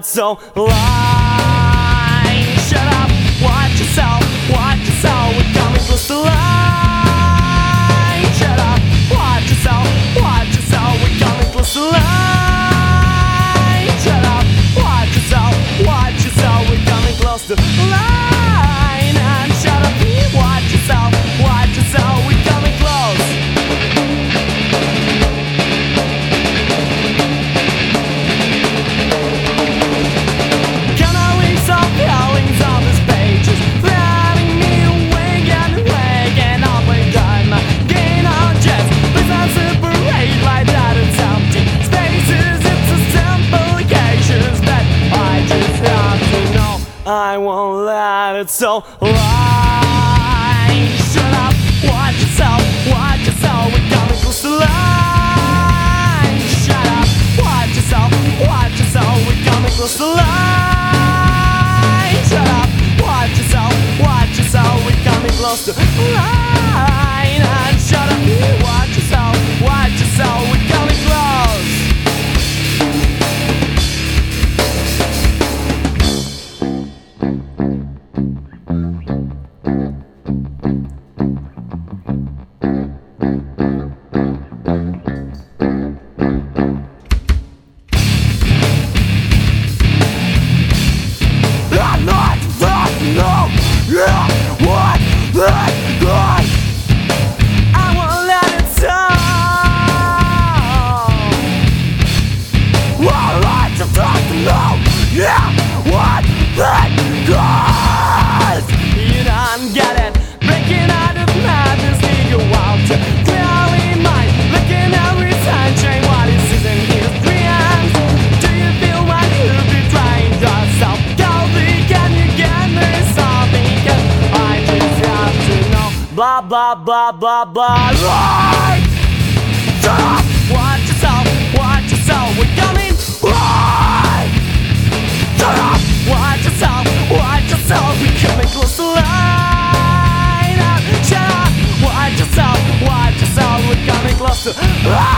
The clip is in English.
it's so line. Shut up, watch yourself, we're coming close to line. Shut up, watch yourself, we're coming close to line. Shut up, watch yourself, we're coming close to line. And shut up, watch yourself, we're coming close. I won't let it so line. Shut up, watch yourself, we're coming close to line. Shut up, watch yourself, we're coming close to line. Shut up, watch yourself, we're coming close to line. And shut up, watch yourself, we're coming close. You don't get it. Breaking out of madness, need go out to clearly mind. Looking every sunshine, what is in his dreams. Do you feel what you'll be trying yourself? Goldie, can you get me something? Cause I just have to know. Blah, blah, blah, blah, blah. Right! Shut up! Watch yourself, we're coming. Right! Shut up! Watch yourself, we're coming close to line. Shut up! Watch yourself, we're coming close to line.